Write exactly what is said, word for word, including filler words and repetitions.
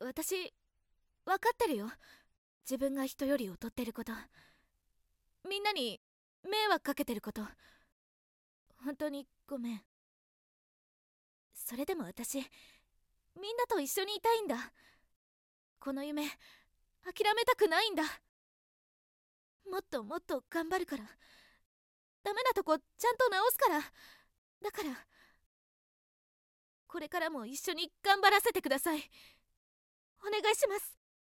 私分かってるよ。自分が人より劣ってること、みんなに迷惑かけてること、本当にごめん。それでも私、みんなと一緒にいたいんだ。この夢諦めたくないんだ。もっともっと頑張るから。ダメなとこちゃんと直すから。だからこれからも一緒に頑張らせてください。お願いします。